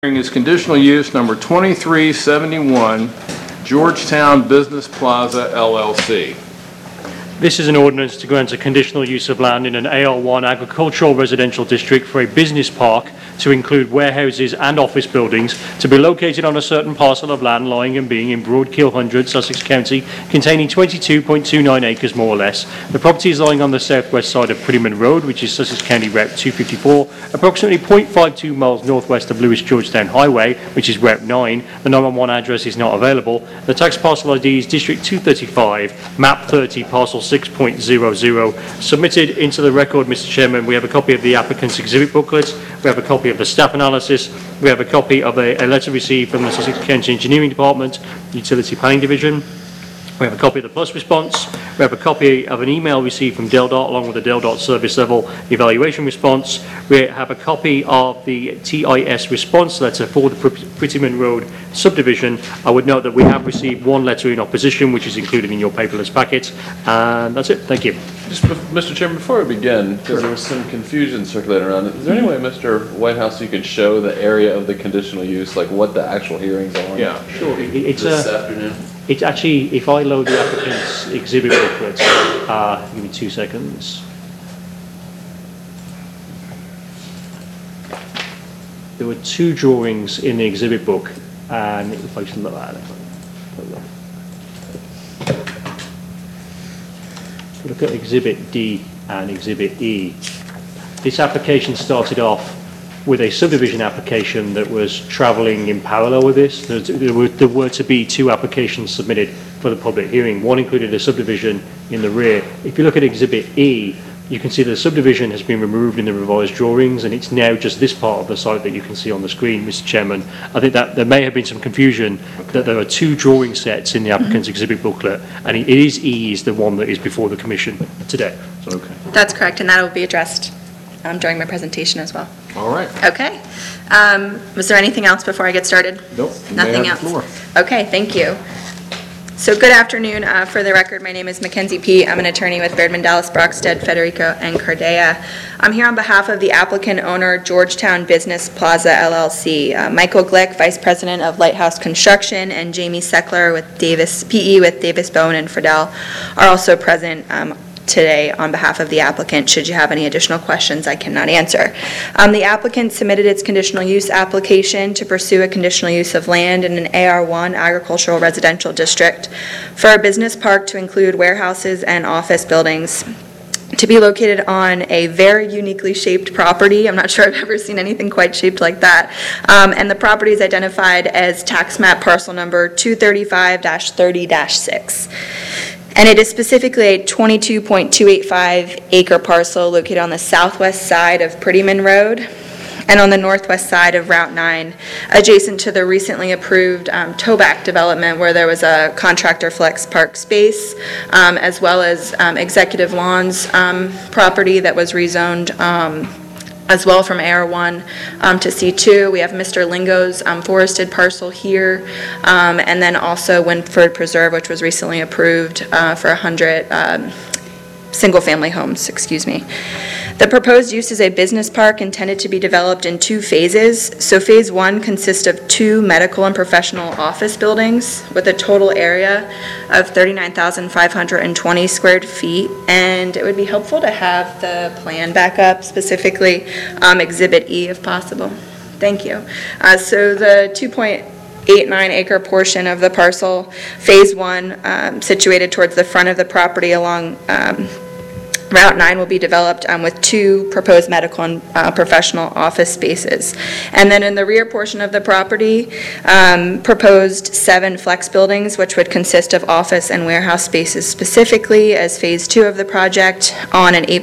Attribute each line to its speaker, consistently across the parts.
Speaker 1: Is conditional use number 2371, Georgetown Business Plaza, LLC.
Speaker 2: This is an ordinance to grant a conditional use of land in an AR1 agricultural residential district for a business park to include warehouses and office buildings to be located on a certain parcel of land lying and being in Broadkill Hundred, Sussex County, containing 22.29 acres more or less. The property is lying on the southwest side of Prettyman Road, which is Sussex County Route 254, approximately 0.52 miles northwest of Lewis Georgetown Highway, which is Route 9. The 911 address is not available. The tax parcel ID is District 235, Map 30, Parcel 6.00. Submitted into the record, Mr. Chairman, we have a copy of the applicant's exhibit booklet, we have a copy of the staff analysis, we have a copy of a letter received from the Sussex County Engineering Department, Utility Planning Division. We have a copy of the PLUS response. We have a copy of an email received from DelDOT along with the DelDOT service level evaluation response. We have a copy of the TIS response letter for the Prettyman Road subdivision. I would note that we have received one letter in opposition, which is included in your paperless packet. And that's it. Thank you.
Speaker 3: Just, Mr. Chairman, before we begin, because there was some confusion circulating around it, is there any way, Mr. Whitehouse, you could show the area of the conditional use, like what the actual hearings are?
Speaker 1: Yeah, sure.
Speaker 2: It's
Speaker 3: this afternoon.
Speaker 2: It's actually, if I load the applicant's exhibit booklet, give me 2 seconds. There were two drawings in the exhibit book, and if I just look at it, look at Exhibit D and Exhibit E. This application started off with a subdivision application that was travelling in parallel with this. There were to be two applications submitted for the public hearing. One included a subdivision in the rear. If you look at Exhibit E, you can see the subdivision has been removed in the revised drawings, and it's now just this part of the site that you can see on the screen, Mr. Chairman. I think that there may have been some confusion that there are two drawing sets in the applicant's exhibit booklet, and E is the one that is before the Commission today. So, okay.
Speaker 4: That's correct, and that will be addressed during my presentation as well.
Speaker 1: All right.
Speaker 4: Okay. Was there anything else before I get started?
Speaker 1: Nope.
Speaker 4: Nothing else. Okay, thank you. So good afternoon. For the record, my name is Mackenzie P. I'm an attorney with Bairdman, Dallas, Brockstead, Federico, and Cardea. I'm here on behalf of the applicant owner, Georgetown Business Plaza, LLC. Michael Glick, Vice President of Lighthouse Construction, and Jamie Seckler with Davis PE with Davis Bone and Friedel are also present today on behalf of the applicant. Should you have any additional questions I cannot answer. The applicant submitted its conditional use application to pursue a conditional use of land in an AR1 agricultural residential district for a business park to include warehouses and office buildings to be located on a very uniquely shaped property. I'm not sure I've ever seen anything quite shaped like that. And the property is identified as tax map parcel number 235-30-6. And it is specifically a 22.285 acre parcel located on the southwest side of Prettyman Road and on the northwest side of Route 9, adjacent to the recently approved Toback development where there was a contractor flex park space, as well as Executive Lawns property that was rezoned as well from AR1 to C2. We have Mr. Lingo's forested parcel here, and then also Winford Preserve, which was recently approved for 100 single-family homes, excuse me. The proposed use is a business park intended to be developed in two phases. So phase one consists of two medical and professional office buildings with a total area of 39,520 square feet. And it would be helpful to have the plan back up, specifically Exhibit E if possible. Thank you. So the 2.89 acre portion of the parcel, phase one, situated towards the front of the property along Route 9, will be developed with two proposed medical and professional office spaces. And then in the rear portion of the property, proposed 7 flex buildings, which would consist of office and warehouse spaces specifically as phase 2 of the project on an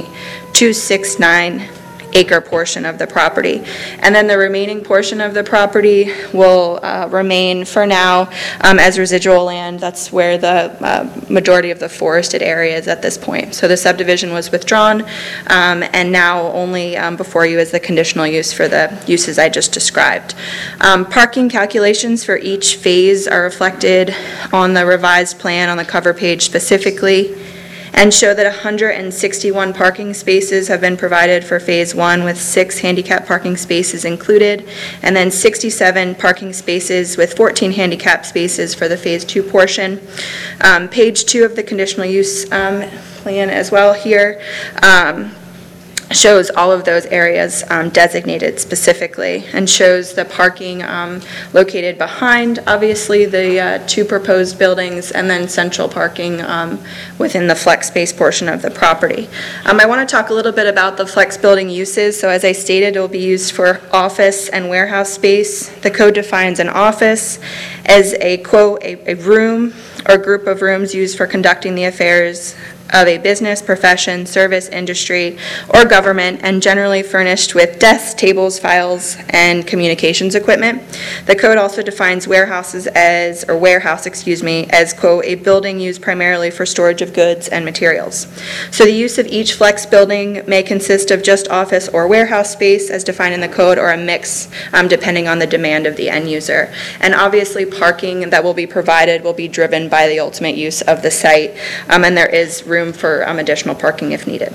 Speaker 4: 8.269 acre portion of the property. And then the remaining portion of the property will remain for now as residual land. That's where the majority of the forested area is at this point. So the subdivision was withdrawn, and now only before you is the conditional use for the uses I just described. Parking calculations for each phase are reflected on the revised plan on the cover page specifically. and show that 161 parking spaces have been provided for Phase 1 with 6 handicap parking spaces included, and then 67 parking spaces with 14 handicap spaces for the Phase 2 portion. Page 2 of the conditional use plan as well here shows all of those areas designated specifically, and shows the parking located behind, obviously, the 2 proposed buildings, and then central parking within the flex space portion of the property. I want to talk a little bit about the flex building uses. So as I stated, it will be used for office and warehouse space. The code defines an office as a, quote, a room or group of rooms used for conducting the affairs of a business, profession, service, industry, or government, and generally furnished with desks, tables, files, and communications equipment. The code also defines warehouses as, or warehouse, as, quote, a building used primarily for storage of goods and materials. So the use of each flex building may consist of just office or warehouse space as defined in the code, or a mix depending on the demand of the end user. And obviously parking that will be provided will be driven by the ultimate use of the site, and there is room for additional parking if needed.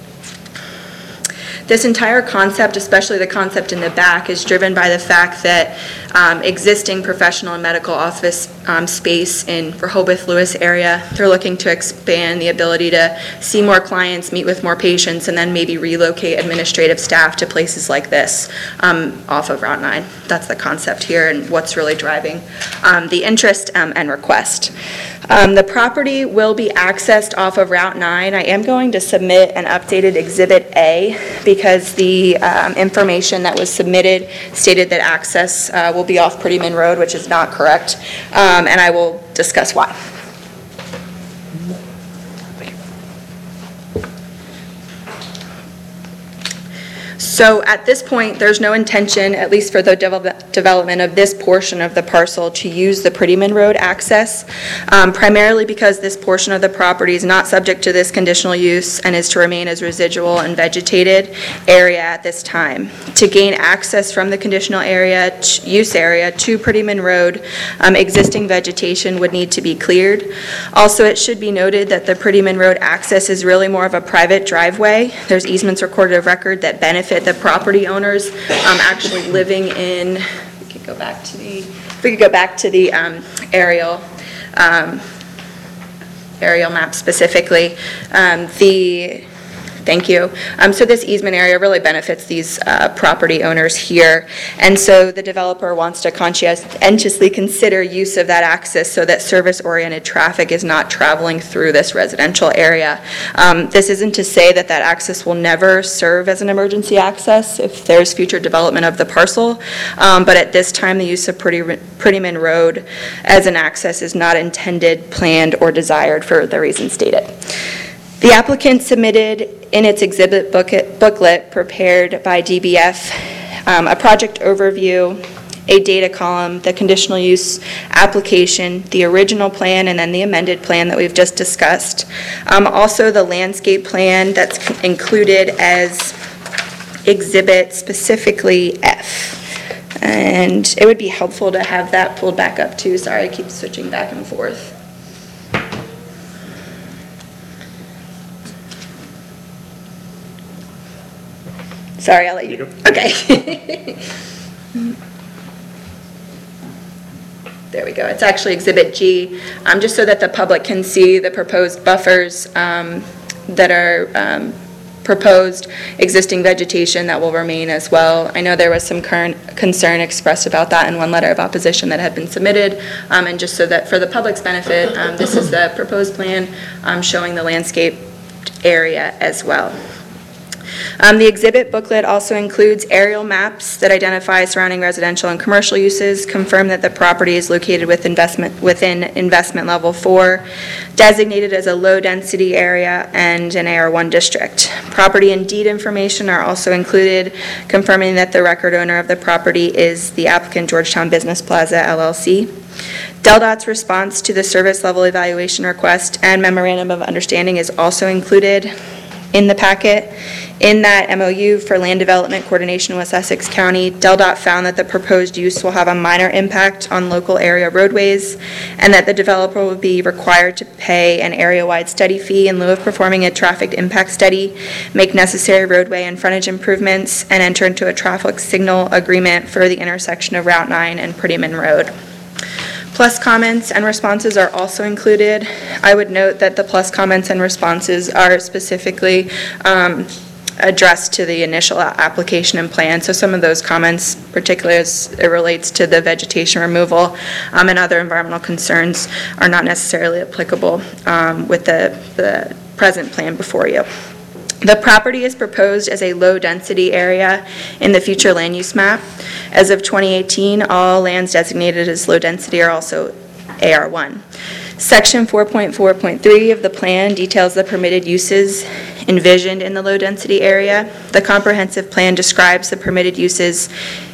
Speaker 4: This entire concept, especially the concept in the back, is driven by the fact that existing professional and medical office space in Rehoboth Lewis area, they're looking to expand the ability to see more clients, meet with more patients, and then maybe relocate administrative staff to places like this off of Route 9. That's the concept here and what's really driving the interest and request. The property will be accessed off of Route 9. I am going to submit an updated Exhibit A because the information that was submitted stated that access will be off Prettyman Road, which is not correct, and I will discuss why. So at this point, there's no intention, at least for the development of this portion of the parcel, to use the Prettyman Road access, primarily because this portion of the property is not subject to this conditional use and is to remain as residual and vegetated area at this time. To gain access from the conditional use area to Prettyman Road, existing vegetation would need to be cleared. Also, it should be noted that the Prettyman Road access is really more of a private driveway. There's easements recorded of record that benefit the property owners actually living in, we could go back to the aerial map specifically. Thank you. So this easement area really benefits these property owners here, and so the developer wants to conscientiously consider use of that access so that service-oriented traffic is not traveling through this residential area. This isn't to say that that access will never serve as an emergency access if there's future development of the parcel, but at this time the use of Prettyman Road as an access is not intended, planned, or desired for the reasons stated. The applicant submitted in its exhibit booklet prepared by DBF a project overview, a data column, the conditional use application, the original plan, and then the amended plan that we've just discussed. Also the landscape plan that's included as exhibit specifically F. And it would be helpful to have that pulled back up too. Sorry, I keep switching back and forth. Sorry, I'll let you. Okay. There we go. It's actually Exhibit G, just so that the public can see the proposed buffers that are proposed, existing vegetation that will remain as well. I know there was some current concern expressed about that in one letter of opposition that had been submitted, and just so that for the public's benefit, this is the proposed plan showing the landscape area as well. The exhibit booklet also includes aerial maps that identify surrounding residential and commercial uses, confirm that the property is located within investment level 4, designated as a low-density area, and an AR1 district. Property and deed information are also included, confirming that the record owner of the property is the applicant Georgetown Business Plaza, LLC. DelDOT's response to the service level evaluation request and memorandum of understanding is also included in the packet. In that MOU for land development coordination with Sussex County, DelDOT found that the proposed use will have a minor impact on local area roadways, and that the developer will be required to pay an area-wide study fee in lieu of performing a traffic impact study, make necessary roadway and frontage improvements, and enter into a traffic signal agreement for the intersection of Route 9 and Prettyman Road. Plus comments and responses are also included. I would note that the plus comments and responses are specifically addressed to the initial application and plan. So some of those comments, particularly as it relates to the vegetation removal and other environmental concerns, are not necessarily applicable with the present plan before you. The property is proposed as a low-density area in the future land use map. As of 2018, all lands designated as low-density are also AR1. Section 4.4.3 of the plan details the permitted uses envisioned in the low-density area. The comprehensive plan describes the permitted uses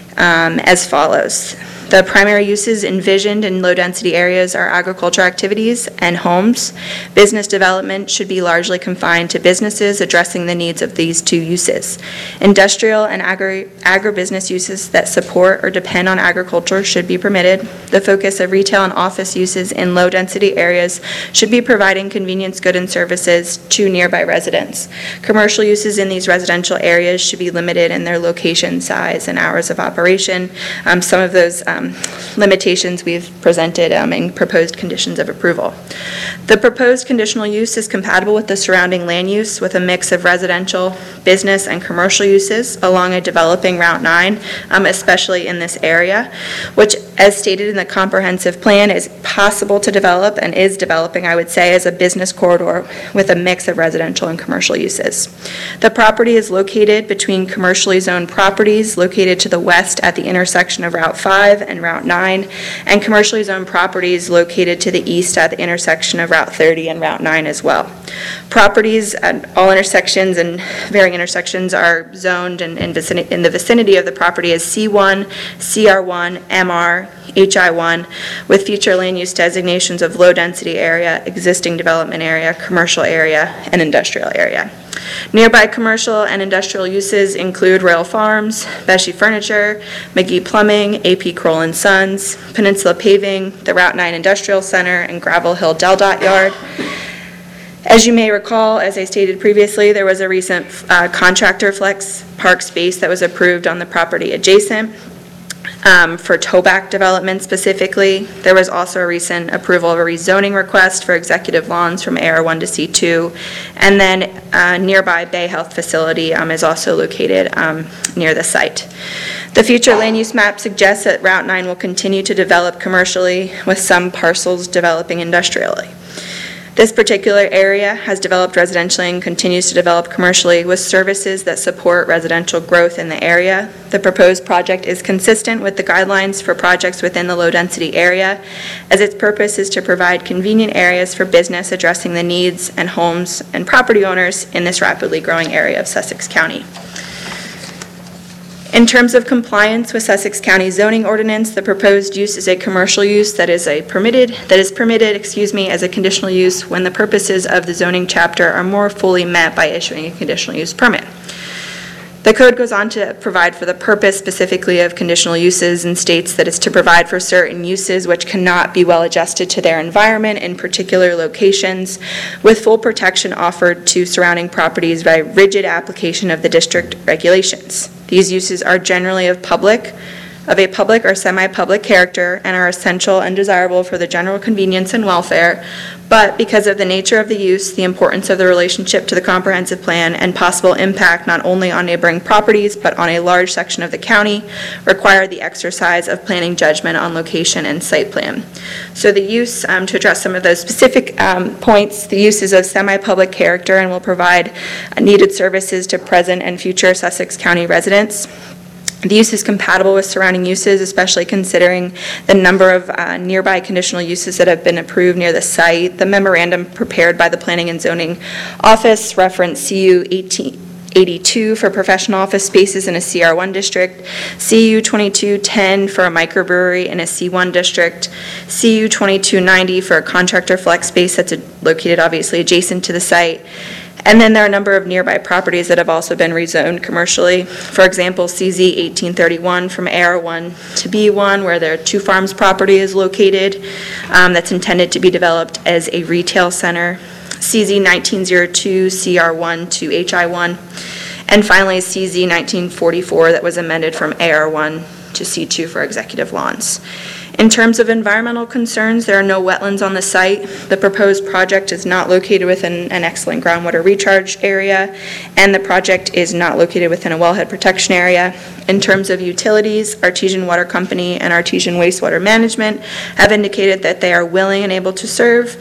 Speaker 4: as follows. The primary uses envisioned in low-density areas are agricultural activities and homes. Business development should be largely confined to businesses addressing the needs of these two uses. Industrial and agribusiness uses that support or depend on agriculture should be permitted. The focus of retail and office uses in low-density areas should be providing convenience goods and services to nearby residents. Commercial uses in these residential areas should be limited in their location, size, and hours of operation. Some of those limitations we've presented in proposed conditions of approval. The proposed conditional use is compatible with the surrounding land use with a mix of residential, business, and commercial uses along a developing Route 9, especially in this area, which, as stated in the comprehensive plan, is possible to develop and is developing, I would say, as a business corridor with a mix of residential and commercial uses. The property is located between commercially zoned properties located to the west at the intersection of Route 5 and Route 9, and commercially zoned properties located to the east at the intersection of Route 30 and Route 9 as well. Properties at all intersections and varying intersections are zoned in the vicinity of the property as C1, CR1, MR, HI1, with future land use designations of low density area, existing development area, commercial area, and industrial area. Nearby commercial and industrial uses include Rail Farms, Beshy Furniture, McGee Plumbing, AP Kroll & Sons, Peninsula Paving, the Route 9 Industrial Center, and Gravel Hill DelDOT Yard. As you may recall, as I stated previously, there was a recent contractor flex park space that was approved on the property adjacent. For towback development specifically. There was also a recent approval of a rezoning request for executive lawns from AR1 to C2, and then nearby Bay Health facility is also located near the site. The future land use map suggests that Route 9 will continue to develop commercially with some parcels developing industrially. This particular area has developed residentially and continues to develop commercially with services that support residential growth in the area. The proposed project is consistent with the guidelines for projects within the low-density area, as its purpose is to provide convenient areas for business addressing the needs and homes and property owners in this rapidly growing area of Sussex County. In terms of compliance with Sussex County zoning ordinance, the proposed use is a commercial use that is permitted as a conditional use when the purposes of the zoning chapter are more fully met by issuing a conditional use permit. The code goes on to provide for the purpose specifically of conditional uses and states that it's to provide for certain uses which cannot be well adjusted to their environment in particular locations, with full protection offered to surrounding properties by rigid application of the district regulations. These uses are generally of a public or semi-public character and are essential and desirable for the general convenience and welfare, but because of the nature of the use, the importance of the relationship to the comprehensive plan, and possible impact not only on neighboring properties but on a large section of the county, require the exercise of planning judgment on location and site plan. So the use, to address some of those specific points, the use is of semi-public character and will provide needed services to present and future Sussex County residents. The use is compatible with surrounding uses, especially considering the number of nearby conditional uses that have been approved near the site. The memorandum prepared by the Planning and Zoning Office referenced CU 1882 for professional office spaces in a CR1 district, CU 2210 for a microbrewery in a C1 district, CU 2290 for a contractor flex space that's located obviously adjacent to the site, And then there are a number of nearby properties that have also been rezoned commercially. For example, CZ 1831 from AR1 to B1, where their Two Farms property is located, that's intended to be developed as a retail center. CZ 1902 CR1 to HI1. And finally, CZ 1944 that was amended from AR1 to C2 for executive lawns. In terms of environmental concerns, there are no wetlands on the site. The proposed project is not located within an excellent groundwater recharge area, and the project is not located within a wellhead protection area. In terms of utilities, Artesian Water Company and Artesian Wastewater Management have indicated that they are willing and able to serve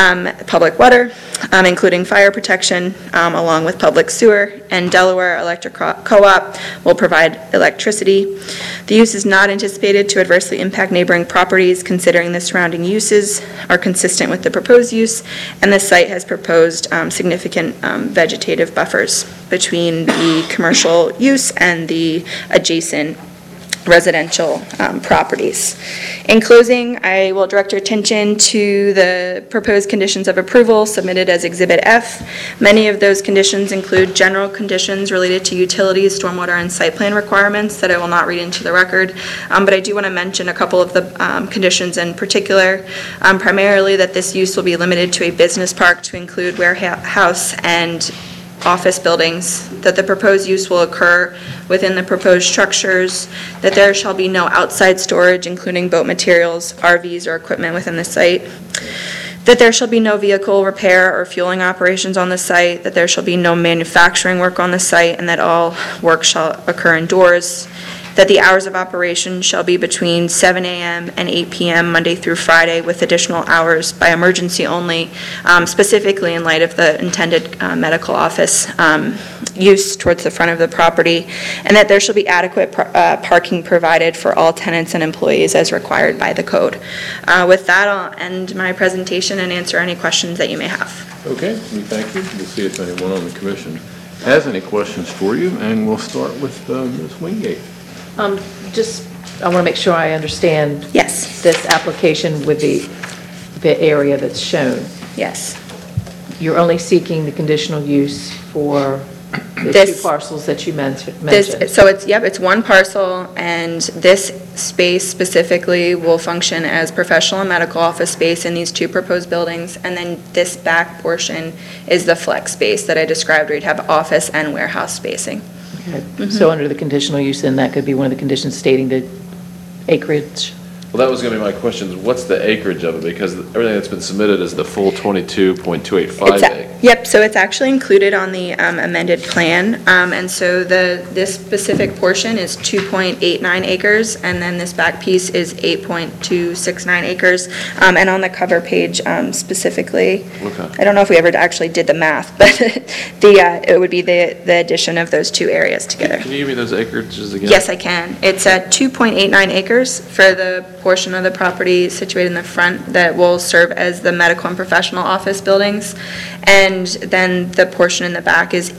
Speaker 4: public water, including fire protection, along with public sewer, and Delaware Electric Co-op will provide electricity. The use is not anticipated to adversely impact neighboring properties, considering the surrounding uses are consistent with the proposed use, and the site has proposed significant vegetative buffers between the commercial use and the adjacent residential properties. In closing, I will direct your attention to the proposed conditions of approval submitted as Exhibit F. Many of those conditions include general conditions related to utilities, stormwater, and site plan requirements that I will not read into the record, but I do want to mention a couple of the conditions in particular, primarily that this use will be limited to a business park to include warehouse and office buildings, that the proposed use will occur within the proposed structures, that there shall be no outside storage, including boat materials, RVs, or equipment within the site, that there shall be no vehicle repair or fueling operations on the site, that there shall be no manufacturing work on the site, and that all work shall occur indoors, that the hours of operation shall be between 7 a.m. and 8 p.m. Monday through Friday, with additional hours by emergency only, specifically in light of the intended medical office use towards the front of the property, and that there shall be adequate parking provided for all tenants and employees as required by the code. With that, I'll end my presentation and answer any questions that you may have.
Speaker 1: Okay, we thank you. We'll see if anyone on the commission has any questions for you, and we'll start with Ms. Wingate.
Speaker 5: I want to make sure I understand.
Speaker 4: Yes.
Speaker 5: This application with the area that's shown.
Speaker 4: Yes.
Speaker 5: You're only seeking the conditional use for the two parcels that you mentioned.
Speaker 4: So it's one parcel, and this space specifically will function as professional and medical office space in these two proposed buildings, and then this back portion is the flex space that I described, where you'd have office and warehouse spacing.
Speaker 5: Okay. Mm-hmm. So under the conditional use, then that could be one of the conditions stating the acreage?
Speaker 3: Well, that was going to be my question. What's the acreage of it? Because everything that's been submitted is the full 22.285 acre.
Speaker 4: Yep, so it's actually included on the amended plan. And so this specific portion is 2.89 acres, and then this back piece is 8.269 acres. And on the cover page specifically,
Speaker 3: Okay.
Speaker 4: I don't know if we ever actually did the math, but it would be the addition of those two areas together.
Speaker 3: Can you give me those acreages again?
Speaker 4: Yes, I can. It's at 2.89 acres for the portion of the property situated in the front that will serve as the medical and professional office buildings. And then the portion in the back is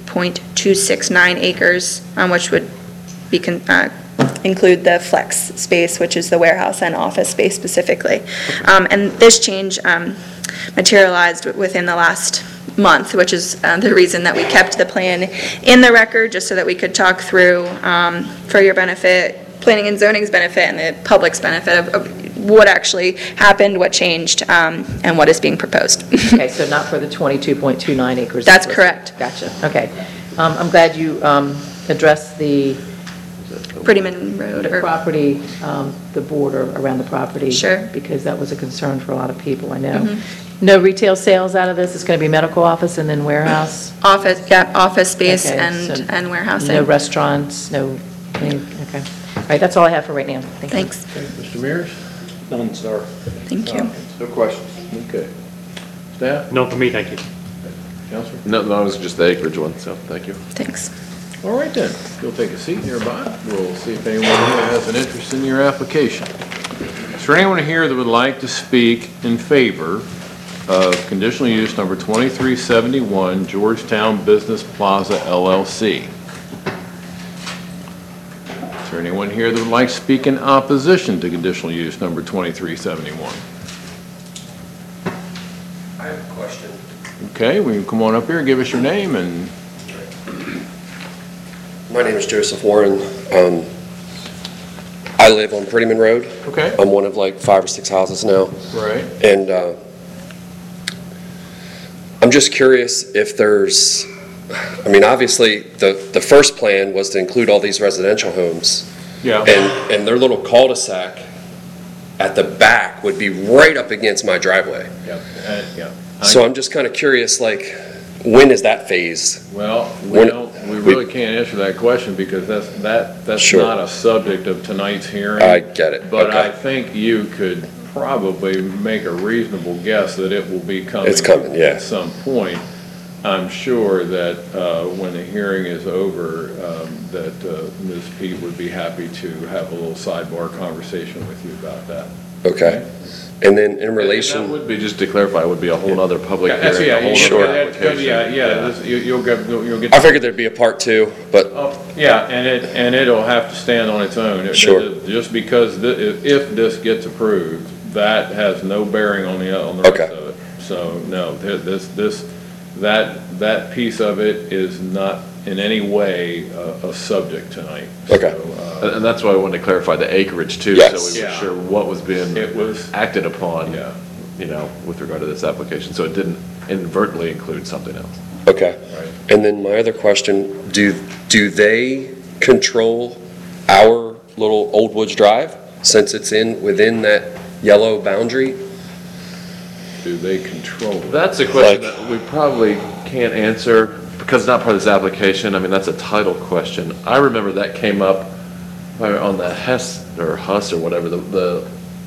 Speaker 4: 8.269 acres, which would be include the flex space, which is the warehouse and office space specifically. And this change materialized within the last month, which is the reason that we kept the plan in the record, just so that we could talk through, for your benefit, planning and zoning's benefit, and the public's benefit of what actually happened, what changed, and what is being proposed.
Speaker 5: Okay, so not for the 22.29 acres.
Speaker 4: That's correct.
Speaker 5: Gotcha, okay. I'm glad you addressed the
Speaker 4: Prettyman Road,
Speaker 5: the
Speaker 4: or
Speaker 5: property, the border around the property.
Speaker 4: Sure.
Speaker 5: Because that was a concern for a lot of people, I know. No retail sales out of this? It's going to be medical office and then warehouse?
Speaker 4: office space
Speaker 5: Okay,
Speaker 4: and warehousing.
Speaker 5: No restaurants, okay. All right, that's all I have for right now. Thank you.
Speaker 4: Thanks.
Speaker 1: Mr. Mears?
Speaker 2: None, sir.
Speaker 4: Thank you.
Speaker 1: No questions. Okay. Staff?
Speaker 2: None for me, thank you.
Speaker 1: Counselor?
Speaker 3: No, it was just the acreage one, so thank you.
Speaker 4: Thanks.
Speaker 1: All right then, you'll take a seat nearby. We'll see if anyone here has an interest in your application. Is there anyone here that would like to speak in favor of conditional use number 2371 Georgetown Business Plaza LLC? Is there anyone here that would like to speak in opposition to conditional use number 2371?
Speaker 6: I have a question.
Speaker 1: Okay, will you come on up here and give us your name and,
Speaker 6: My name is Joseph Warren. I live on Prettyman Road.
Speaker 1: okay,
Speaker 6: I'm one of like 5 or 6 houses now.
Speaker 1: right?
Speaker 6: And I'm just curious if there's, I mean, obviously, the first plan was to include all these residential homes.
Speaker 1: Yeah,
Speaker 6: And their little cul-de-sac at the back would be right up against my driveway.
Speaker 1: yeah, yeah.
Speaker 6: So I'm just kind of curious, like, when is that phased?
Speaker 1: Well,
Speaker 6: When-
Speaker 1: we really can't answer that question because that's
Speaker 6: Sure.
Speaker 1: not a subject of tonight's hearing.
Speaker 6: I get it.
Speaker 1: But I
Speaker 6: Okay.
Speaker 1: think you could probably make a reasonable guess that it will be coming.
Speaker 6: It's coming, yeah.
Speaker 1: At some point. I'm sure that when the hearing is over, that Ms. Pete would be happy to have a little sidebar conversation with you about that.
Speaker 6: Okay. And then in
Speaker 3: That
Speaker 6: relation,
Speaker 3: would be, just to clarify, would be a whole other public
Speaker 1: That's-
Speaker 3: hearing, a whole
Speaker 6: Sure.
Speaker 3: other application.
Speaker 1: You'll get.
Speaker 6: I figured there'd be a part 2, but
Speaker 1: Oh, yeah, and it'll have to stand on its own.
Speaker 6: Sure.
Speaker 1: Just because if this gets approved, that has no bearing on the
Speaker 6: Okay.
Speaker 1: rest of it. So, no, that piece of it is not in any way a subject tonight.
Speaker 6: Okay.
Speaker 1: So,
Speaker 3: And that's why I wanted to clarify the acreage too,
Speaker 6: Yes.
Speaker 3: so we were
Speaker 1: Yeah.
Speaker 3: sure what was being
Speaker 1: It was,
Speaker 3: acted upon,
Speaker 1: yeah,
Speaker 3: you know, with regard to this application, so it didn't inadvertently include something else.
Speaker 6: okay.
Speaker 1: right.
Speaker 6: And then my other question, do they control our little Old Woods Drive since it's within that yellow boundary?
Speaker 1: Do they control it?
Speaker 3: That's a question
Speaker 6: Like-
Speaker 3: that we probably can't answer, because it's not part of this application, I mean, that's a title question. I remember that came up on the Huss or whatever, the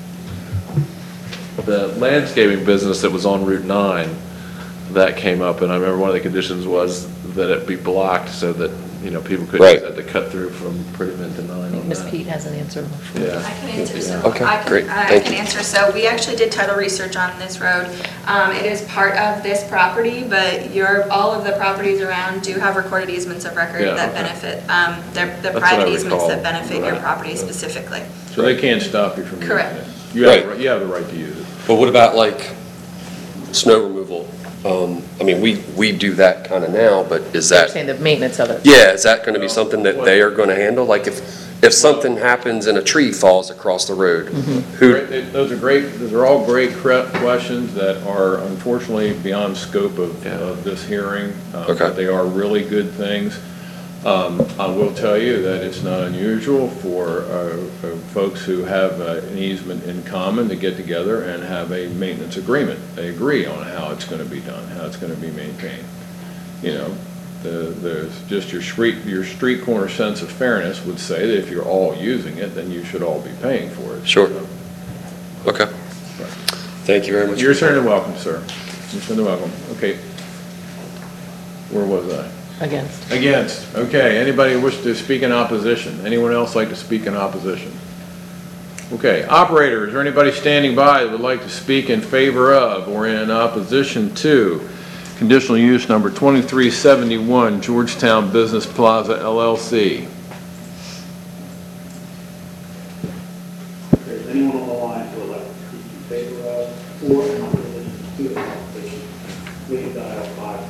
Speaker 3: landscaping business that was on Route 9, that came up, and I remember one of the conditions was that it be blocked so that, you know, people couldn't
Speaker 6: Right.
Speaker 3: just have to cut through from Prettyman to 9 on
Speaker 5: Ms.
Speaker 3: that.
Speaker 5: Pete has an answer.
Speaker 3: Yeah.
Speaker 4: I can answer, so.
Speaker 6: Okay, great.
Speaker 4: I
Speaker 6: Thank
Speaker 4: can
Speaker 6: you.
Speaker 4: answer, so we actually did title research on this road. It is part of this property, but all of the properties around do have recorded easements of record
Speaker 3: Yeah,
Speaker 4: that
Speaker 3: okay.
Speaker 4: benefit, the
Speaker 3: what
Speaker 4: private
Speaker 3: I
Speaker 4: easements
Speaker 3: recall.
Speaker 4: that benefit your
Speaker 3: Right.
Speaker 4: property specifically.
Speaker 1: So they can't stop you from using
Speaker 4: Correct.
Speaker 1: it? You have,
Speaker 6: Right.
Speaker 1: you have the right to use it.
Speaker 6: But what about like snow removal? I mean, we do that kind of now, but is
Speaker 5: They're
Speaker 6: that,
Speaker 5: saying the maintenance of it.
Speaker 6: yeah, is that going to be something that they are going to handle? Like if something happens and a tree falls across the road, who,
Speaker 1: Those are all great questions that are unfortunately beyond scope of this hearing.
Speaker 6: Okay.
Speaker 1: But they are really good things. I will tell you that it's not unusual for folks who have an easement in common to get together and have a maintenance agreement. They agree on how it's gonna be done, how it's gonna be maintained. You know, there's just your street corner sense of fairness would say that if you're all using it, then you should all be paying for it.
Speaker 6: Sure.
Speaker 1: So,
Speaker 6: okay. Thank you very much.
Speaker 1: You're certainly welcome, sir. You're certainly welcome. Okay. Where was I?
Speaker 5: Against.
Speaker 1: Against. Okay. Anybody wish to speak in opposition? Anyone else like to speak in opposition? Okay. Operator, is there anybody standing by that would like to speak in favor of or in opposition to conditional use number 2371 Georgetown Business Plaza LLC?
Speaker 7: If there's anyone on the line who would like to speak in favor of or in opposition to the application, please dial 5.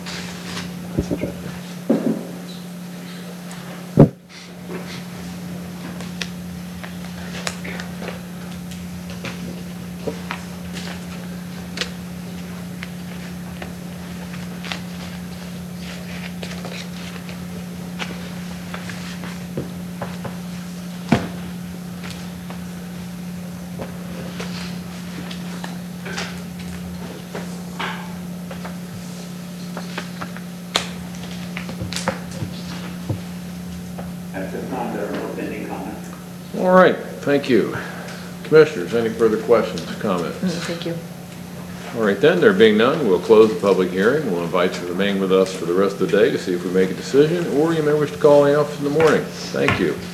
Speaker 7: At this time, there are no pending comments.
Speaker 1: All right. Thank you. Commissioners, any further questions, comments?
Speaker 5: Thank you.
Speaker 1: All right then, there being none, we'll close the public hearing. We'll invite you to remain with us for the rest of the day to see if we make a decision, or you may wish to call the office in the morning. Thank you.